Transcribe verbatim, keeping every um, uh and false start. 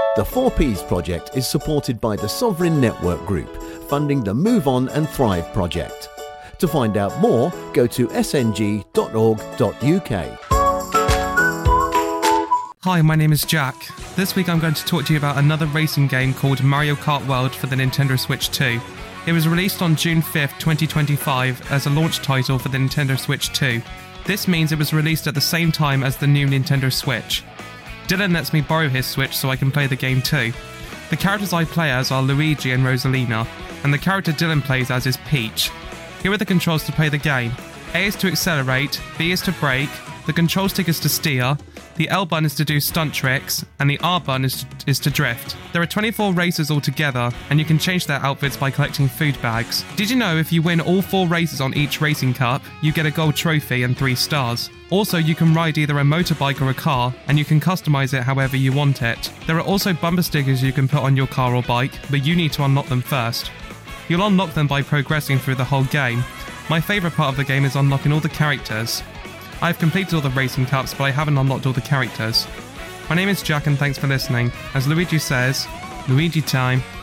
The four Ps project is supported by the Sovereign Network Group, funding the Move On and Thrive project. To find out more, go to s n g dot org dot u k. Hi, my name is Jack. This week I'm going to talk to you about another racing game called Mario Kart World for the Nintendo Switch two. It was released on June fifth, twenty twenty-five as a launch title for the Nintendo Switch two. This means it was released at the same time as the new Nintendo Switch. Dylan lets me borrow his Switch so I can play the game too. The characters I play as are Luigi and Rosalina, and the character Dylan plays as is Peach. Here are the controls to play the game. A is to accelerate, B is to brake, the control stick is to steer, the L button is to do stunt tricks, and the R button is to, is to drift. There are twenty-four racers altogether, and you can change their outfits by collecting food bags. Did you know if you win all four races on each racing cup, you get a gold trophy and three stars? Also, you can ride either a motorbike or a car, and you can customize it however you want it. There are also bumper stickers you can put on your car or bike, but you need to unlock them first. You'll unlock them by progressing through the whole game. My favourite part of the game is unlocking all the characters. I've completed all the racing cups, but I haven't unlocked all the characters. My name is Jack and thanks for listening. As Luigi says, Luigi time.